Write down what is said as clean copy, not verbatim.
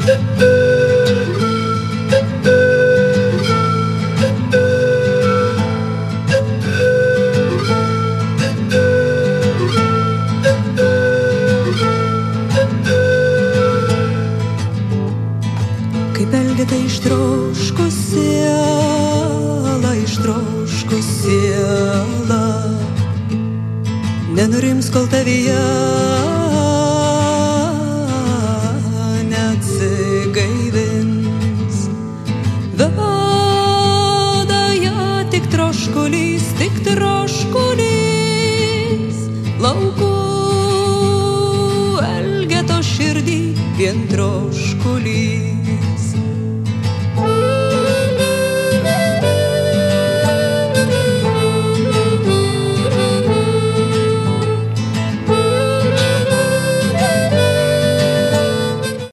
Kaip elgeta ištroško siela, nenurims, kol tavyje neatsigaivins. Veda ją tik troškulys, laukų elgeto širdį vien troškulys.